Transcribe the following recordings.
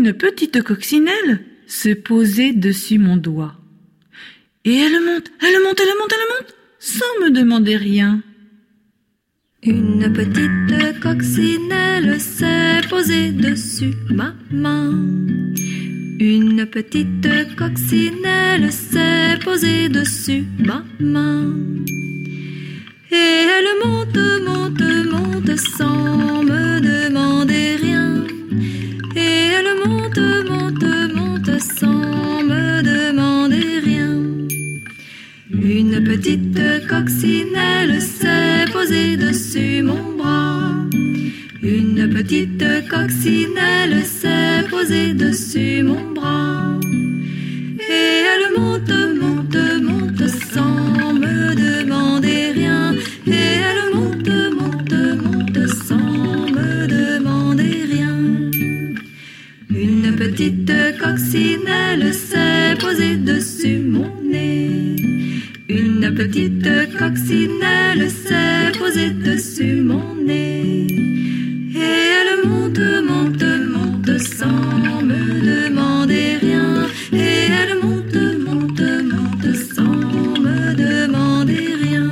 une petite coccinelle se posait dessus mon doigt. Et elle monte, sans me demander rien. Une petite coccinelle s'est posée dessus ma main. Une petite coccinelle s'est posée dessus ma main. Et elle monte, monte, monte sans me demander rien. Et elle monte, monte, monte sans me demander rien. Une petite coccinelle s'est posée dessus mon bras. Une petite coccinelle s'est posée dessus mon bras. Et elle monte, monte, monte sans me demander rien. Et elle monte, monte, monte sans me demander rien. Une petite coccinelle s'est posée dessus mon nez. Une petite coccinelle s'est posée dessus mon nez. Et elle monte, monte, monte sans me demander rien. Et elle monte, monte, monte sans me demander rien.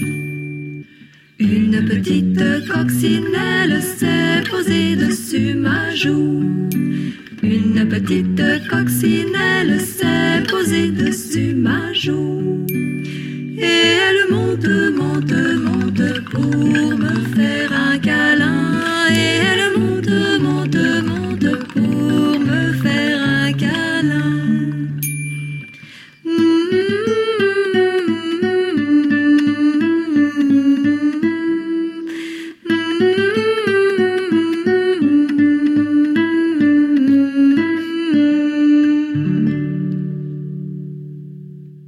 Une petite coccinelle s'est posée dessus ma joue. Une petite coccinelle s'est posée dessus ma joue. Et elle monte, monte, monte pour me faire un